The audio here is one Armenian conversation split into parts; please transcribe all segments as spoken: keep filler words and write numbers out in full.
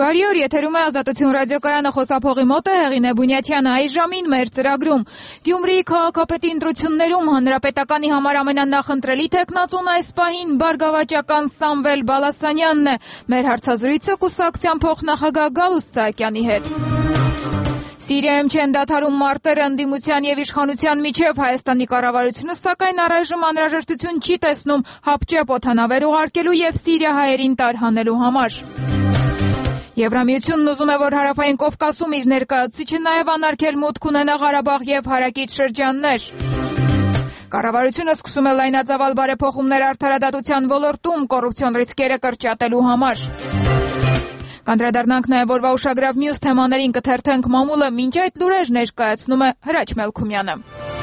Բարի օր, եթերում է Ազատություն ռադիոկայանը, խոսափողի մոտ է Հեղինե Բունյաթյանը։ Այս ժամին մեր ծրագրում Գյումրիի քաղաքապետի ընտրություններում հանրապետականի համար ամենանախընտրելի թեկնածուն այս պահին բարգավաճական Սամվել Բալասանյանն է։ Մեր հարցազրույցը կուսակցության փոխնախագահ Գալուստ Սահակյանի հետ։ Սիրիայում չեն դադարում մարտերը ընդդիմության եւ իշխանության միջև։ Հայաստանի կառավարությունը սակայն առայժմ անհրաժեշտություն չի տեսնում հապճեպ օդանավեր ուղարկելու եւ սիրիահայերին տարհանելու համար։ Եվրամիությունն ուզում է, որ հարավային Կովկասում իր ներկայացուցիչը նաև անարգել մուտք ունենա Ղարաբաղ եւ հարակից շրջաններ։ Կառավարությունը սկսում է լայնածավալ բարեփոխումներ արդարադատության ոլորտում կոռուպցիոն ռիսկերը կրճատելու համար։ Կանդրադառնանք նաև օրվա ուշագրավ մյուս թեմաներին, կթերթենք մամուլը, մինչ այդ լուրեր ներկայացնում է Հրաչ Մելքումյանը։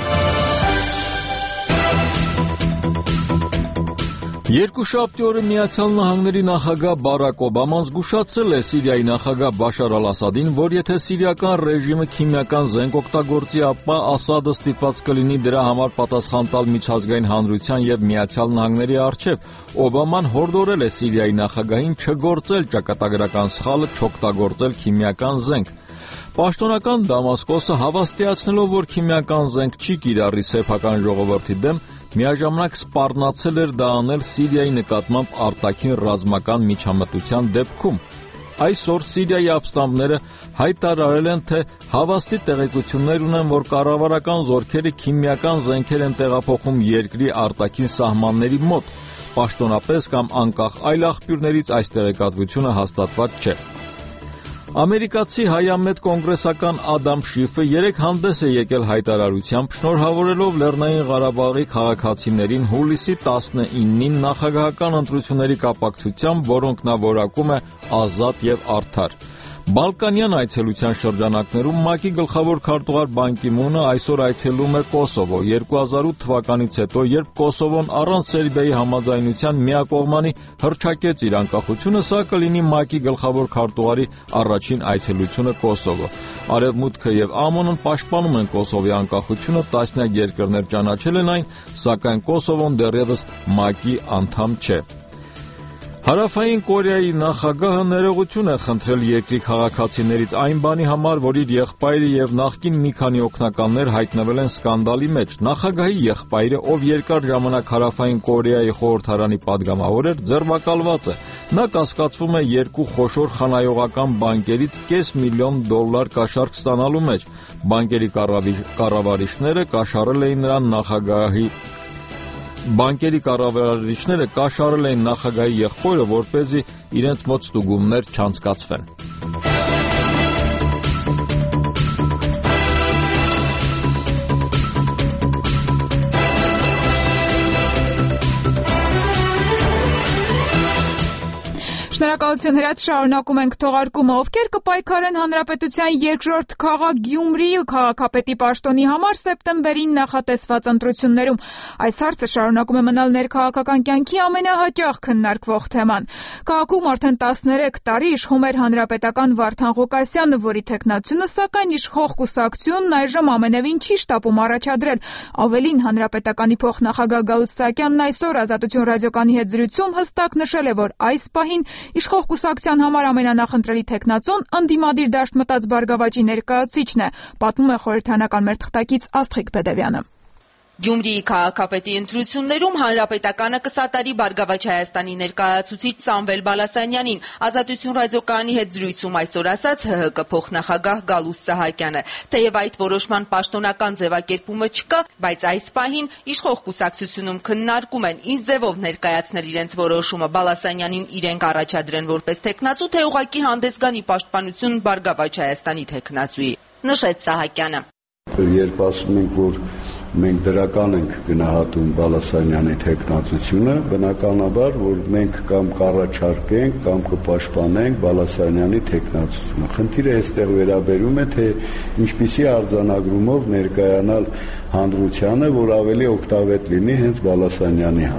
Երկուշաբթի օրը Միացյալ Նահանգների նախագահ Բարակ Օբաման զգուշացրել է Սիրիայի նախագահ Բաշար Ալ-Ասադին, որ եթե սիրիական ռեժիմը քիմիական զենք օգտագործի, ապա Ասադը ստիպված կլինի դրա համար պատասխան տալ միջազգային հանրության եւ Միացյալ Նահանգների առջեւ։ Օբաման հորդորել է Սիրիայի նախագահին չգործել ճակատագրական սխալը, չօգտագործել քիմիական զենք։ Պաշտոնական Դամասկոսը հավաստիացնելով, որ քիմիական զենք չի կիրառի սեփական ժողովրդի դեմ, միաժամանակ սպառնացել էր դա անել Սիրիայի նկատմամբ արտաքին ռազմական միջամտության դեպքում։ Այսօր Սիրիայի ապստամբները հայտարարել են, թե հավաստի տեղեկություններ ունեն, որ կառավարական զորքերը քիմիական զենքեր են տեղափոխում երկրի արտաքին սահմանների մոտ։ Պաշտոնապես կամ անկախ այլ աղբյուրներից այս տեղեկատվությունը հաստատված չէ։ Ամերիկացի հայամետ կոնգրեսական Ադամ Շիֆը երեկ հանդես է եկել հայտարարությամբ, շնորհավորելով Լեռնային Ղարաբաղի քաղաքացիներին հուլիսի տասնինին նախագահական ընտրությունների կապակցությամբ, որոնք նա որակում է ազատ եւ արդար։ Բալկանյան այցելության շրջանակներում ՄԱԿ-ի գլխավոր քարտուղար Բան Կի Մունը այսօր այցելում է Կոսովո։ երկու հազար ութ թվականից հետո, երբ Կոսովոն առանց Սերբիայի համաձայնության միակողմանի հռչակեց իր անկախությունը, սա կլինի ՄԱԿ-ի գլխավոր քարտուղարի առաջին այցելությունը Կոսովո։ Արևմուտքը եւ ԱՄՕ-ն պաշտպանում են Կոսովոյի անկախությունը, տասնյակ երկրներ ճանաչել են այն, սակայն Կոսովոն դեռևս ՄԱԿ-ի անդամ չէ։ Հարավային Կորեայի նախագահը ներողություն է խնդրել երկրի քաղաքացիներից այն բանի համար, որ իր եղբայրը եւ նախկին մի քանի օգնականներ հայտնվել են սկանդալի մեջ։ Նախագահի եղբայրը, ով երկար ժամանակ Հարավային Կորեայի խորհրդարանի падգամավոր էր, ձերբակալված է։ Նա կասկածվում է երկու խոշոր խանայողական բանկերից կես միլիոն դոլար կաշառք ստանալու մեջ։ Բանկերի կառավարիչները կաշառել էին նրան նախագահի Բանկերի կառավարիչները կաշառել էին նախագահի եղբորը, որպեսզի իրենց մոտ ստուգումներ չանցկացվեն։ Շնորհակալություն Հրաչ, շարունակում ենք թողարկումը։ Ովքեր կպայքարեն հանրապետության երկրորդ քաղաք Գյումրիի քաղաքապետի պաշտոնի համար սեպտեմբերին նախատեսված ընտրություններում։ Այս հարցը շարունակում է մնալ ներքաղաքական կյանքի ամենահաճախ քննարկվող թեման։ Քաղաքում արդեն տասներեք տարի իշխում էր հանրապետական Վարդան Ղուկասյանը, որի թեկնածությունը սակայն իշխող կուսակցությունն այժմ ամենևին չի շտապում առաջադրել։ Ավելին, հանրապետականի փոխնախագահ Գալուստ Սահակյանն այսօր Ազատություն ռադիոկայանի հետ զրույցում հստակ նշել է, որ այս պահին իշխող կուսակցության համար ամենանախընտրելի թեկնածուն ընդդիմադիր դաշտ մտած Բարգավաճի ներկայացուցիչն է, պատմում է խորհրդարանական մեր թղթակից Աստղիկ Բեդևյանը։ Գյումրիի քաղաքապետի ընտրություններում հանրապետականը կսատարի Բարգավաճ Հայաստանի ներկայացուցիչ Սամվել Բալասանյանին, Ազատություն ռադիոկայանի հետ զրույցում այսօր ասաց ՀՀԿ փոխնախագահ Գալուստ Սահակյանը։ Թեև այդ որոշման պաշտոնական ձևակերպումը չկա, բայց այս պահին իշխող կուսակցությունում քննարկում են ինչ ձևով ներկայացնել իրենց որոշումը, Բալասանյանին իրենք առաջադրեն որպես թեկնածու, թե ուղղակի հանդես գանի պաշտպանություն Բարգավաճ Հայաստանի թեկնածուի, նշեց Սահակյանը։ Երբ ասում ենք, որ մենք դրական ենք գնահատում Բալասանյանի թեկնածությունը, բնականաբար, որ մենք կամ կառաջարկենք, կամ կպաշտպանենք Բալասանյանի թեկնածությունը։ Խնդիրը այստեղ վերաբերում է, թե ինչպիսի արձանագրումով ներկայանալ հանրությանը, որ ավելի օգտավետ լինի հենց Բալասանյանի համար։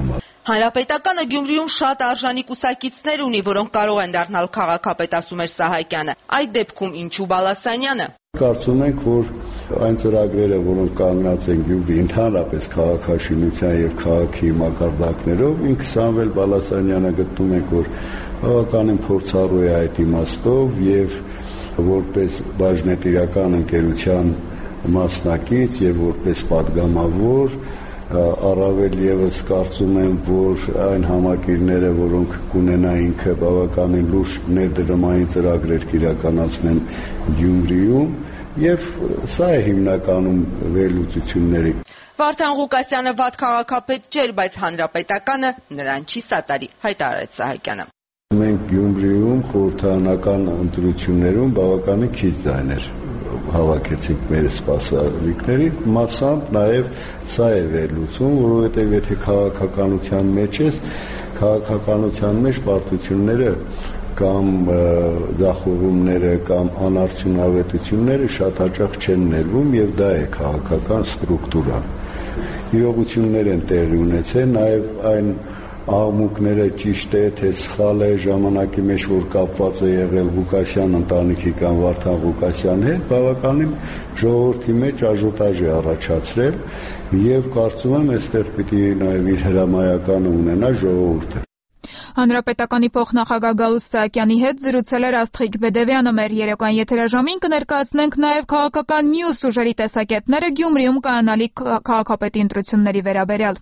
Հանրապետականը Գյումրիում շատ արժանի կուսակիցներ ունի, որոնք կարող են դառնալ քաղաքապետ, ասում էր Սահակյանը։ Այդ դեպքում ինչու Բալասանյանը։ Կարծում ենք, որ այն ծրագրերը, որոնք կանգնած են Գյումրի ընդհանրապես քաղաքաշինության եւ քաղաքի մակարդակներով, ինքը Սամվել Բալասանյանը գտնում ենք, որ բավականին փորձառու է այդ իմաստով եւ որպես բաժնետիրական ընկերության մասնակից եւ որպես падգամավոր առավել եւս կարծում եմ, որ այն համակիրները, որոնք կունենա ինքը բավականին լուրջ ներդրումային ծրագրեր կիրականացնեն Գյումրիում, եւ սա է հիմնականում վերլուծությունների։ Վարդան Ղուկասյանը վատ քաղաքապետ չէր, բայց հանրապետականը նրան չի սատարի, հայտարարեց Սահակյանը։ Մենք Գյումրիում խորհրդարանական ընտրություններում բավականին քիչ ձայներ հավաքեցինք մեր սպասարկների, մասամբ նաև սա է վերլուծում, որովհետև եթե քաղաքականության մեջ ես, քաղաքականության մեջ պարտությունները կամ ձախողումները կամ անարդյունավետությունները շատ հաճախ չեն ներվում եւ դա է քաղաքական ստրուկտուրան։ Իրողություններ են տեղի ունեցել, նաև այն աղմուկները ճիշտ է, թե սխալ է ժամանակի մեջ, որ կապված է եղել Ղուկասյան ընտանիքի կամ Վարդան Ղուկասյանի հետ, բավականին ժողովրդի մեջ աժոտաժ է առաջացրել եւ կարծում եմ, այստեղ պիտի նաեւ իր հրամայականը ունենա ժողովուրդը։ Հանրապետականի փոխնախագահ Գալուստ Սահակյանի հետ զրուցել էր Աստղիկ Բեդևյանը։ Մեր երեկոյան եթերաժամին կներկայացնենք նաև քաղաքական մյուս ուժերի տեսակետները Գյումրիում կայանալիք քաղաքապետի ընտրությունների վերաբերյալ։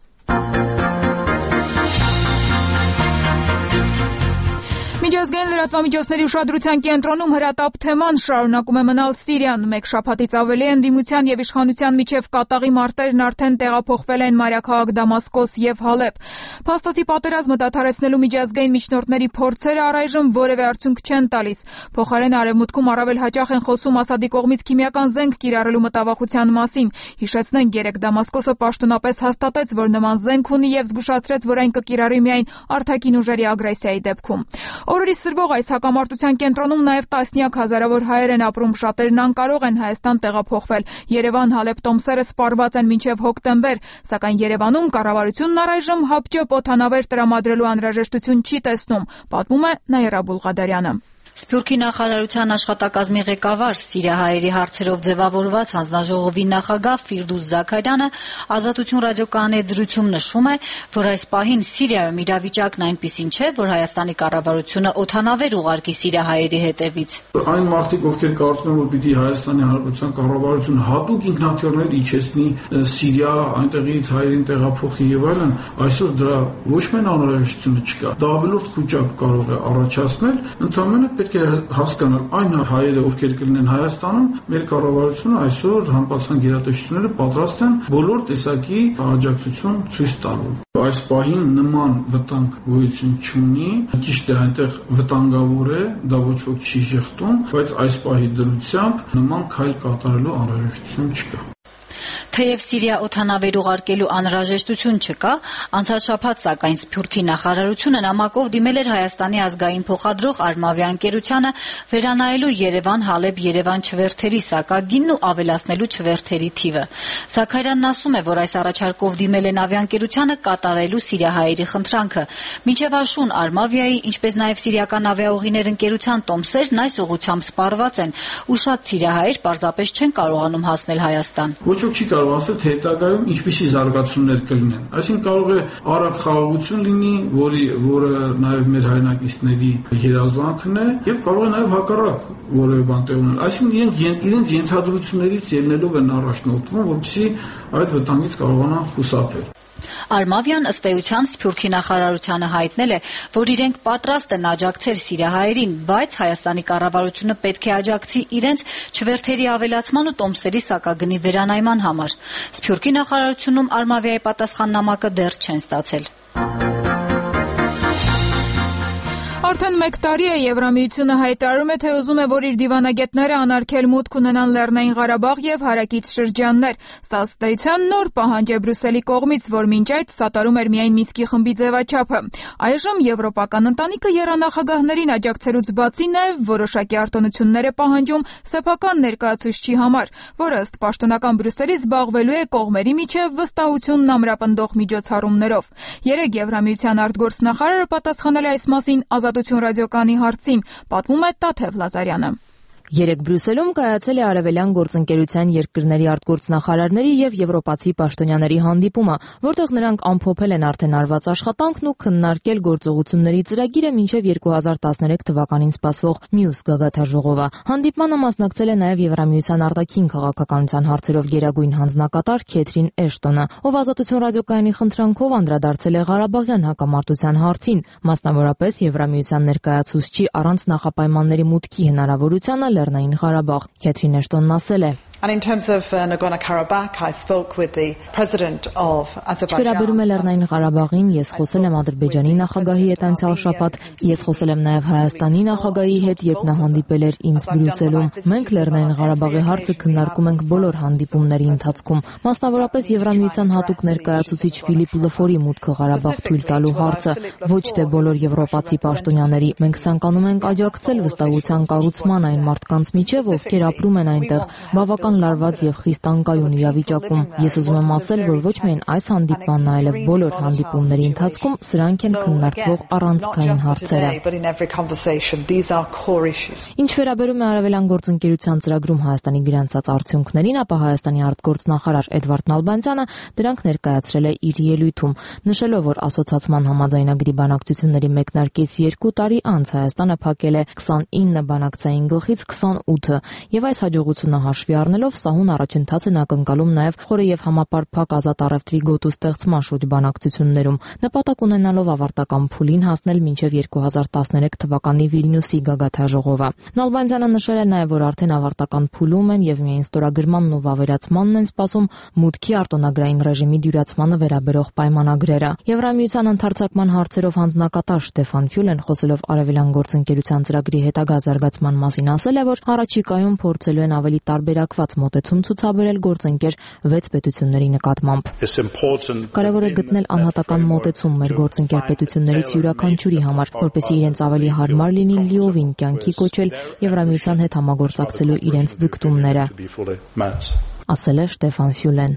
Միջազգային լրատվամիջոցների ուշադրության կենտրոնում հրատապ թեման շարունակում է մնալ Սիրիան։ Մեկ շաբաթից ավելի ընդդիմության եւ իշխանության միջև կատաղի մարտերն արդեն տեղափոխվել են մայրաքաղաք Դամասկոս եւ Հալեբ։ Փաստացի պատերազմը դադարեցնելու միջազգային միջնորդների փորձերը առայժմ որևէ արդյունք չեն տալիս։ Փոխարենը արևմուտքում առավել հաճախ են խոսում Ասադի կողմից քիմիական զենք կիրառելու մտավախության մասին։ Հիշեցնենք, երեք Դամասկոսը պաշտոնապես հաստատեց, որ նման զենք ունի եւ զգուշացրեց, որ այն կկիրառի միայն արտաքին ուժերի ագրեսիայի դեպքում։ Օրորի սրվող այս հակամարտության կենտրոնում նաև տասնյակ հազարավոր հայեր են ապրում, շատերն անկարող են Հայաստան տեղափոխվել։ Երևան-Հալեբ տոմսերը սպառված են մինչև հոկտեմբեր, սակայն Երևանում կառավարությունն առայժմ հապճեպ օդանավեր տրամադրելու անհրաժեշտություն չի տեսնում, պատմում է Նաիրա Բուլղադարյանը։ Սփյուռքի նախարարության աշխատակազմի ղեկավար, սիրիահայերի հարցերով ձևավորված հանձնաժողովի նախագահ Ֆիրդուս Զաքարյանը Ազատություն ռադիոկայանի հետ զրույցում նշում է, որ այս պահին Սիրիայում իրավիճակն այնպիսին չէ, որ Հայաստանի կառավարությունը օդանավեր ուղարկի սիրիահայերի հետևից։ Այն մարդիկ, ովքեր կարծում են, որ պիտի Հայաստանի Հանրապետության կառավարությունը հատուկ ինքնաթիռներ իջեցնի Սիրիա, այնտեղից հայերին տեղափոխի եւ այլն, այսօր դրա ոչ միայն անհրաժեշտությունը չկա, դա ավելորդ քուճակ կարող է առաջացնել, ընդհանրապես պետք է հասկանալ այն հայերը, ովքեր կլինեն Հայաստանում, մեր կառավարությունը այսօր համապատասխան գերատեսչությունները պատրաստ են բոլոր տեսակի աջակցություն ցույց տալու։ Այս պահին նման վտանգ գոյություն չունի, ճիշտ է, այնտեղ վտանգավոր է, դա ոչ ոք չի ժխտում, բայց այս պահի դրությամբ նման քայլ կատարելու անհրաժեշտություն չկա։ Թեև Սիրիա օդանավեր ուղարկելու անհրաժեշտություն չկա, անցած շաբաթ սակայն Սփյուռքի նախարարությունը նամակով դիմել էր Հայաստանի ազգային փոխադրող Արմավիա ընկերությանը վերանայելու Երևան-Հալեբ-Երևան չվերթերի սակագինն ու ավելացնելու չվերթերի թիվը։ Զաքարյանն ասում է, որ այս առաջարկով դիմել են ավիաընկերությանը կատարելու սիրիահայերի խնդրանքը։ Մինչև աշուն Արմավիայի, ինչպես նաև սիրիական ավիաուղիներ ընկերության տոմսերն այս ուղղությամբ սպառված են, ու շատ սիրիահայեր պարզապես չեն կարողանում հասնել Հայաստան։ Ոչ ոք չի կարող ասել, թե հետագայում ինչպիսի զարգացումներ կլինեն։ Այսինքն կարող է արագ խաղաղություն լինի, որի որը նաև մեր հայրենակիցների երազանքն է, եւ կարող է նաև հակառակ որևէ բան տեղ ունենալ։ Այսինքն իրենք իրենց ենթադրություններից ելնելով են առաջնորդվում, որպեսզի այդ վտանգից կարողանան խուսափել։ Արմավիան ըստ էության Սփյուռքի նախարարությանը հայտնել է, որ իրենք պատրաստ են աջակցել սիրիահայերին, բայց Հայաստանի կառավարությունը պետք է աջակցի իրենց չվերթերի ավելացման ու տոմսերի սակագնի վերանայման համար։ Սփյուռքի նախարարությունում Արմավիայի պատասխան նամակը դեռ չեն ստացել։ Արդեն մեկ տարի է Եվրամիությունը հայտարարում է, թե ուզում է, որ իր դիվանագետները անարգել մուտք ունենան Լեռնային Ղարաբաղ եւ հարակից շրջաններ։ Սա ըստ էության նոր պահանջ է Բրյուսելի կողմից, որ մինչ այդ սատարում էր միայն Մինսկի խմբի ձևաչափը։ Այժմ եվրոպական ընտանիքը եռանախագահներին աջակցելուց բացի նաեւ որոշակի արտոնություններ է պահանջում սեփական ներկայացուցչի համար, որը ըստ պաշտոնական Բրյուսելի զբաղվելու է կողմերի միջև վստահությունն ամրապնդող միջոցառումներով։ Երեկ Եվրամիության արտգործնախարարը պատասխանել է այս մասին Ազատություն ռադիոկայանի հարցին, պատմում է Տաթև Լազարյանը։ Երեկ Բրյուսելում կայացել է Արևելյան գործընկերության երկրների արտգործնախարարների եւ եվրոպացի պաշտոնյաների հանդիպումը, որտեղ նրանք ամփոփել են արդեն արված աշխատանքն ու քննարկել գործողությունների ծրագիրը մինչեւ երկու հազար տասներեք թվականին սպասվող մյուս գագաթաժողովը։ Հանդիպմանը մասնակցել է նաեւ Եվրամիության արտաքին քաղաքականության հարցերով գերագույն հանձնակատար Քեթրին Էշտոնը, ով Ազատություն ռադիոկայանի խնդրանքով անդրադարձել է Ղարաբաղյան հակամարտության հարցին, մասնավորապես Եվրամիության ներկայացուցչի առանց նախապայմանների մուտքի հնարավորությանը Լեռնային Ղարաբաղ։ Քեթրին Էշտոնն ասել է. Վերաբերում է Լեռնային Ղարաբաղին, ես խոսել եմ Ադրբեջանի նախագահի հետ անցյալ շաբաթ, ես խոսել եմ նաև Հայաստանի նախագահի հետ, երբ նա հանդիպել էր ինձ Բրյուսելում։ Մենք Լեռնային Ղարաբաղի հարցը քննարկում ենք բոլոր հանդիպումների ընթացքում, մասնավորապես Եվրամիության հատուկ ներկայացուցիչ Ֆիլիպ Լֆորի մուտքը Ղարաբաղ թույլ տալու հարցը, ոչ թե բոլոր եվրոպացի պաշտոնյաների։ Մենք ցանկանում ենք աջակցել վստահության կառուցման այն մարդկանց միջև, ովքեր ապրում են այնտեղ, բավական լարված եւ խիստ անկայուն իրավիճակում։ Ես ուզում եմ ասել, որ ոչ միայն այս հանդիպմանն, այլև բոլոր հանդիպումների ընթացքում սրանք են քննարկվող առանցքային հարցերը։ Ինչ վերաբերում է Արևելյան գործընկերության ծրագրում Հայաստանի գրանցած արդյունքներին, ապա Հայաստանի արտգործնախարար Էդվարդ Նալբանդյանը դրանք ներկայացրել է իր ելույթում, նշելով, որ ասոցիացման համաձայնագրի բանակցությունների մեկնարկից երկու տարի անց Հայաստանը փակել է քսանինը բանակցային գլխից քսանութը, եւ այս հաջողությունը հաշվի առնելով սահուն առաջընթաց են ակնկալում նաև խորը եւ համապարփակ ազատ առևտրի գոտու ստեղծման շուրջ բանակցություններում, նպատակ ունենալով ավարտական փուլին հասնել մինչև երկու հազար տասներեք թվականի Վիլնյուսի գագաթաժողովը։ Նալբանդյանը նշել է նաև, որ արդեն ավարտական փուլում են եւ միայն ստորագրմանն ու վավերացմանն են սպասում մուտքի արտոնագրային ռեժիմի դյուրացմանը վերաբերող պայմանագրերը։ Եվրամիության ընդարձակման հարցերով հանձնակատար Շտեֆան Ֆյուլեն, խոսելով Արևելյան գործընկերության ծրագրի հետագա զարգացման մասին, ասել է, որ առաջիկայում փորձելու են ավելի տարբերակված մոտեցում ցուցաբերել գործընկեր վեց պետությունների նկատմամբ։ Կարևոր է գտնել անհատական մոտեցում մեր գործընկեր պետություններից յուրաքանչյուրի համար, որպեսզի իրենց ավելի հարմար լինի լիովին կյանքի կոչել Եվրամիության հետ համագործակցելու իրենց ձգտումները, ասել է Շտեֆան Ֆյուլեն։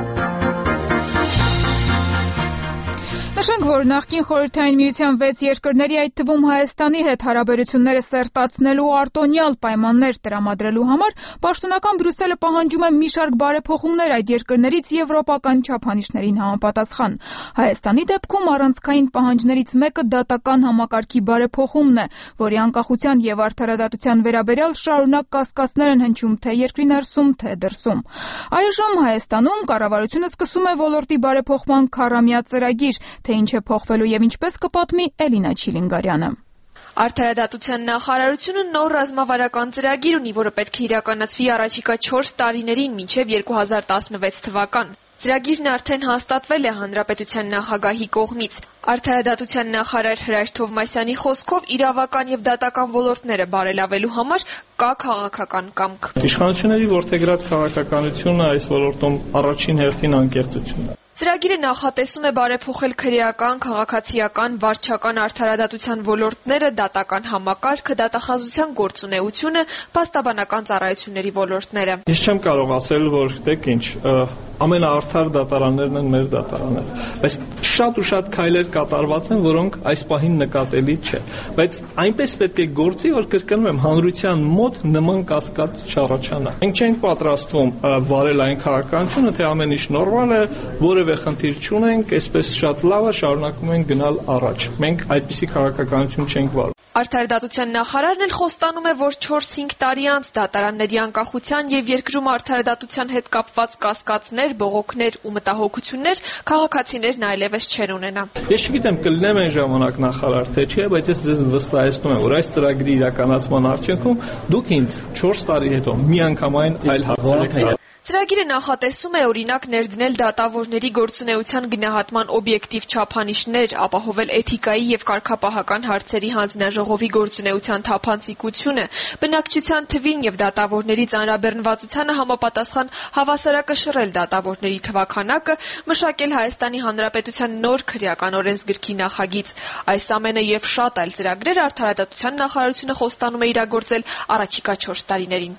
Նշենք, որ նախկին Խորհրդային Միության վեց երկրների, այդ թվում Հայաստանի հետ հարաբերությունները սերտացնելու արտոնյալ պայմաններ տրամադրելու համար պաշտոնական Բրյուսելը պահանջում է մի շարք բարեփոխումներ այդ երկրներից եվրոպական չափանիշներին համապատասխան։ Հայաստանի դեպքում առանցքային պահանջներից մեկը դատական համակարգի բարեփոխումն է, որի անկախության եւ արդարադատության վերաբերյալ շարունակ կասկածներ են հնչում թե երկրի ներսում, թե դրսում։ Այժմ Հայաստանում կառավարությունը սկսում է ոլորտի բարեփոխման քառամյա ծրագիր, թե ինչ է փոխվելու եւ ինչպես կպատմի Էլինա Չիլինգարյանը։ Արդարադատության նախարարությունը նոր ռազմավարական ծրագիր ունի, որը պետք է իրականացվի առաջիկա չորս տարիներին մինչև երկու հազար տասնվեց թվական։ Ծրագիրն արդեն հաստատվել է հանրապետության նախագահի կողմից։ Արդարադատության նախարար Հրաշ Թովմասյանի խոսքով իրավական եւ դատական ոլորտները բարելավելու համար կա քաղաքական կամք։ Իշխանությունների որդեգրած քաղաքականությունը այս ոլորտում առաջին հերթին անկեղծությունն է։ Ծրագիրը նախատեսում է բարեփոխել քրեական, քաղաքացիական, վարչական արդարադատության ոլորտները, դատական համակարգը, դատախազության գործունեությունը, փաստաբանական ծառայությունների ոլորտները։ Ես չեմ կարող ասել, որ դեք ինչ, ամենաարդար դատարաններն են մեր դատարանները, բայց շատ ու շատ քայլեր կատարված են, որոնք այս պահին նկատելի չէ, բայց այնպես պետք է գործի, որ կրկնում եմ, հանրության մոտ նման կասկած չառաջանա։ Մենք չենք պատրաստվում վարել այն քաղաքականությունը, թե ամեն ինչ նորմալ է, որևէ խնդիր չունենք, այսպես շատ լավ է, շարունակում ենք գնալ առաջ։ Մենք այդպիսի քաղաքականություն չենք վարում։ Արդարադատության նախարարն էլ խոստանում է, որ չորս-հինգ տարի անց դատարանների անկախության եւ երկրում արդարադատության հետ կապված կասկածներ, բողոքներ ու մտահոգություններ քաղաքացիներն այլևս չեն ունենա։ Ես չգիտեմ կլինեմ այն ժամանակ նախարար թե չէ, բայց ես ձեզ վստահեցնում եմ, որ այս ծրագրի իրականացման արդյունքում դուք ինձ չորս տարի հետո միանգամայն այլ հարցեր եք տալու։ Ծրագիրը նախատեսում է օրինակ ներդնել դատավորների գործունեության գնահատման օբյեկտիվ չափանիշներ, ապահովել էթիկայի եւ կարգապահական հարցերի հանձնաժողովի գործունեության թափանցիկությունը, բնակչության թվին եւ դատավորների ծանրաբեռնվածությանը համապատասխան հավասարակշռել դատավորների թվաքանակը, մշակել Հայաստանի Հանրապետության նոր քրեական օրենսգրքի նախագիծ։ Այս ամենը եւ շատ այլ ծրագրեր Արդարադատության նախարարությունը խոստանում է իրագործել առաջիկա չորս տարիներին։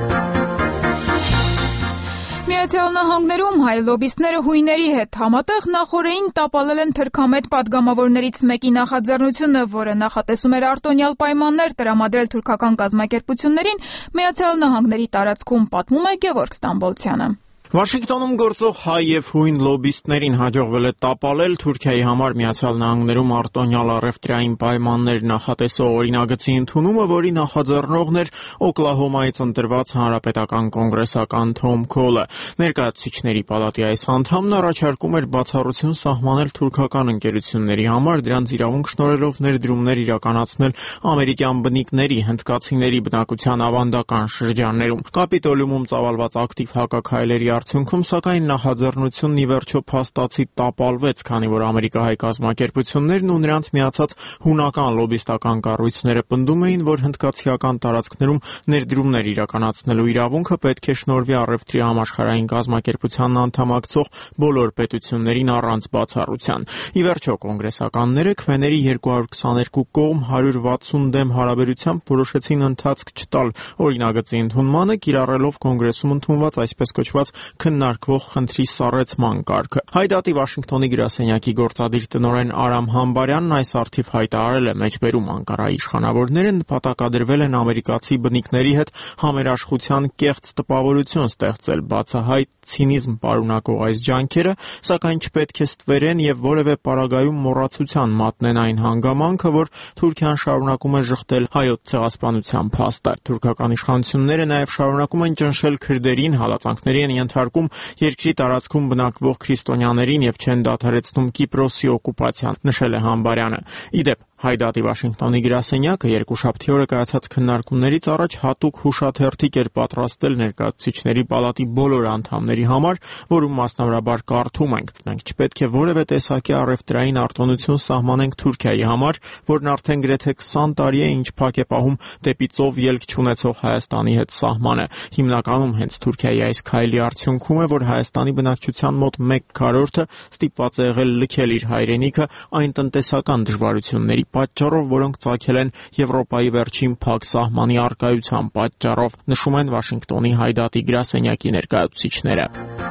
Միացյալ Նահանգներում հայ լոբիստները հույների հետ համատեղ նախորդին տապալել են թրքամետ պատգամավորներից մեկի նախաձեռնությունը, որը նախատեսում էր արտոնյալ պայմաններ տրամադրել թուրքական կազմակերպություններին Միացյալ Նահանգների տարածքում, պատմում է Գևորգ Ստամբոլցյանը։ Վաշինգտոնում գործող հայ եւ հույն լոբիստներին հաջողվել է տապալել Թուրքիայի համար Միացյալ Նահանգներում արտոնյալ առևտրային պայմաններ նախատեսող օրինագծի ընդունումը, որի նախաձեռնողն էր Օկլահոմայից ընտրված հանրապետական կոնգրեսական Թոմ Քոլը։ Ներկայացուցիչների պալատի այս անդամն առաջարկում էր բացառություն սահմանել թուրքական ընկերությունների համար, դրանց իրավունք շնորհելով ներդրումներ իրականացնել ամերիկյան բնիկների, հնդկացիների բնակության ավանդական շրջաններում։ Կապիտոլիումում ծավալված ակտիվ հակաքայլերի արդյունքում սակայն նախաձեռնությունն ի վերջո փաստացի տապալվեց, քանի որ ամերիկահայ կազմակերպություններն ու նրանց միացած հունական լոբիստական կառույցները պնդում էին, որ հնդկացիական տարածքներում ներդրումներ իրականացնելու իրավունքը պետք է շնորհվի առևտրի համաշխարհային կազմակերպությանն անդամակցող բոլոր պետություններին առանց բացառության։ Ի վերջո կոնգրեսականները քվեների երկու հարյուր քսաներկու կողմ հարյուր վաթսուն դեմ հարաբերությամբ որոշեցին ընթացք չտալ օրինագծի ընդունմանը, կիրառելով կոնգրեսում ընդունված այսպես կոչված քննարկվող խնդրի սառեցման կարգը։ Հայդատի Վաշինգտոնի գրասենյակի գործադիր տնօրեն Արամ Համբարյանն այս առթիվ հայտարարել է մեջբերում Անկարայի իշխանավորները նպատակադրվել են ամերիկացի բնիկների հետ համերաշխության կեղծ տպավորություն ստեղծել, բացահայտ ցինիզմ պարունակող այս ջանքերը, սակայն չպետք է ստվերեն եւ որևէ պարագայում մոռացության մատնեն այն հանգամանքը, որ Թուրքիան շարունակում է ժխտել հայոց ցեղասպանության փաստը։ Թուրքական իշխանությունները նաեւ շարունակում են ճնշել քրդերին, հալածանքների են ենթարկում երկրի տարածքում բնակվող քրիստոնյաներին եւ չեն դադարեցնում Կիպրոսի օկուպացիան, նշել է Համբարյանը։ Իդեպ Հայդատի Վաշինգտոնի գրասենյակը երկուշաբթի օրը կայացած քննարկումներից առաջ հատուկ հուշաթերթիկ էր պատրաստել ներկայացուցիչների պալատի բոլոր անդամների համար, որում մասնավորաբար կարդում ենք. մենք չպետք է որևէ տեսակի առևտրային արտոնություն սահմանենք Թուրքիայի համար, որն արդեն գրեթե քսան տարի է ինչ փակ է պահում դեպի ծով ելք չունեցող Հայաստանի հետ սահմանը։ Հիմնականում հենց Թուրքիայի այս քայլի արդյունքում է, որ Հայաստանի բնակչության մոտ մեկ քառորդը ստիպված է եղել լքել իր հայրենիքը այն տնտեսական դժվարությունների պատճառով, որոնք ծագել են Եվրոպայի վերջին փակ սահմանի առկայության պատճառով, նշում են Վաշինգտոնի Հայդատի գրասենյակի ներկայացուցիչները։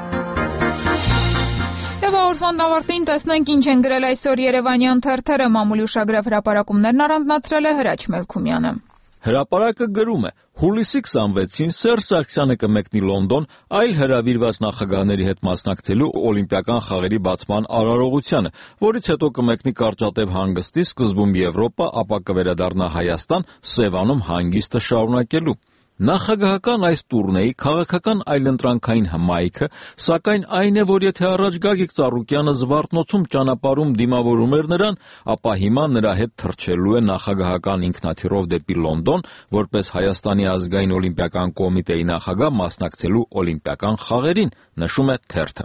Եվ օրվան ավարտին տեսնենք ինչ են գրել այսօր Երևանյան թերթերը, մամուլի ուշագրավ հրապարակումներն առանձնացրել է Հրաչ Մելքումյանը։ Հրապարակը գրում է. հուլիսի քսանվեցին Սերժ Սարգսյանը կմեկնի Լոնդոն այլ հրավիրված նախագահների հետ մասնակցելու Օլիմպիական խաղերի բացման արարողությանը, որից հետո կմեկնի Կարճատև հանգստի, սկզբում Եվրոպա, ապա կվերադառնա Հայաստան, Սևանում հանգիստը շարունակելու։ Նախագահական այս տուրնեի քաղաքական այլընտրանքային հմայքը, սակայն այն է, որ եթե առաջ Գագիկ Ծառուկյանը Զվարթնոցում ճանապարհում դիմավորում էր նրան, ապա հիմա նրա հետ թռչելու է նախագահական ինքնաթիռով դեպի Լոնդոն, որպես Հայաստանի ազգային օլիմպիական կոմիտեի նախագահ մասնակցելու Օլիմպիական խաղերին, նշում է թերթը։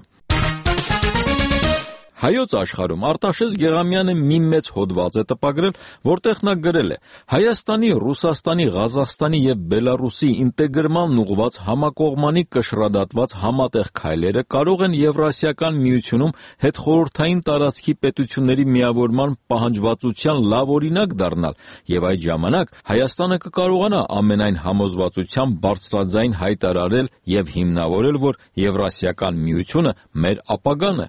Հայոց աշխարհում Արտաշես Գեղամյանը մի մեծ հոդված է տպագրել, որտեղ նա գրել է. Հայաստանի, Ռուսաստանի, Ղազախստանի եւ Բելարուսի ինտեգրման ուղղված համակողմանի կշռադատված համատեղ քայլերը կարող են Եվրասիական միությունում հետխորհրդային տարածքի պետությունների միավորման պահանջվածության լավ օրինակ դառնալ, եւ այդ ժամանակ Հայաստանը կկարողանա ամենայն համոզվածությամբ բարձրաձայն հայտարարել եւ հիմնավորել, որ Եվրասիական միությունը մեր ապագան է։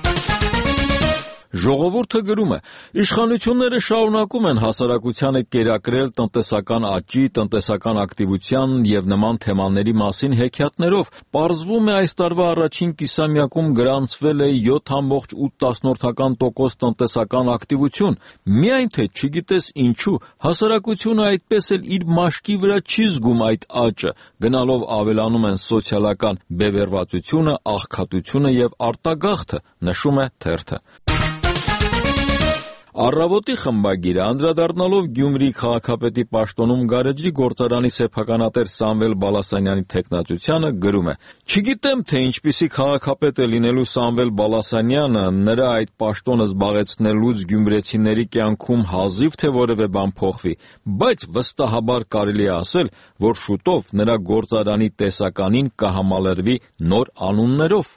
Ժողովուրդը գրում է. իշխանությունները շարունակում են հասարակությանը կերակրել տնտեսական աճի, տնտեսական ակտիվության եւ նման թեմաների մասին հեքիաթներով։ Պարզվում է այս տարվա առաջին կիսամյակում գրանցվել է յոթ կόμμα ութ տոկոս տնտեսական ակտիվություն։ Միայն թե չգիտես ինչու, հասարակությունը այդպես էլ իր մաշկի վրա չի զգում այդ աճը, գնալով ավելանում են սոցիալական բևեռվածությունը, աղքատությունը եւ արտագաղթը, նշում է թերթը։ Առավոտի խմբագիրը անդրադառնալով Գյումրի քաղաքապետի պաշտոնում գարեջրի գործարանի սեփականատեր Սամվել Բալասանյանի թեկնածությանը գրում է. «Չգիտեմ, թե ինչպիսի քաղաքապետ է լինելու Սամվել Բալասանյանը, նրա այդ պաշտոնը զբաղեցնելուց գյումրեցիների կյանքում հազիվ թե որևէ բան փոխվի, բայց վստահաբար կարելի է ասել, որ շուտով նրա գործարանի տեսականին կհամալրվի նոր անուններով»։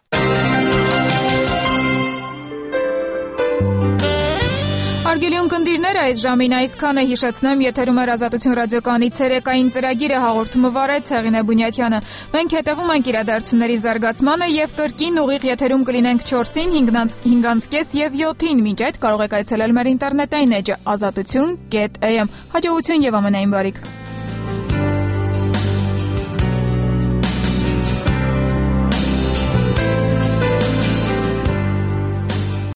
Հարգելի ունկնդիրներ, այս ժամին այսքանը, հիշեցնեմ, եթերում էր Ազատություն ռադիոկայանի ցերեկային ծրագիրը, հաղորդումը վարեց Հեղինե Բունյաթյանը։ Մենք հետևում ենք իրադարձությունների զարգացմանը եւ կրկին ուղիղ եթերում կլինենք չորսին, հինգից կես եւ յոթին։ Մինչ այդ կարող եք այցելել մեր ինտերնետային էջը ազատություն կետ am։ Հաջողություն եւ ամենայն բարիք։